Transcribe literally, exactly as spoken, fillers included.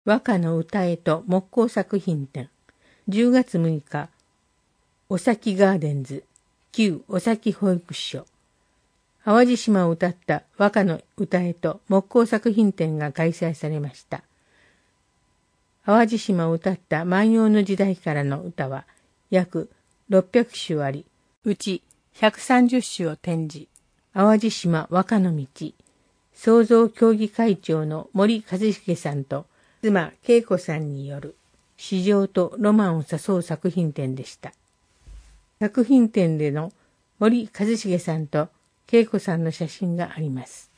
和歌の歌へと木工作品展。じゅうがつむいか、おさきガーデンズ、旧おさき保育所。淡路島を歌った和歌の歌へと木工作品展が開催されました。淡路島を歌った万葉の時代からの歌は約ろっぴゃくしゅあり、うちひゃくさんじゅっしゅを展示。淡路島和歌の道、創造協議会長の森和重さんと妻恵子さんによる詩情とロマンを誘う作品展でした。作品展での森和重さんと恵子さんの写真があります。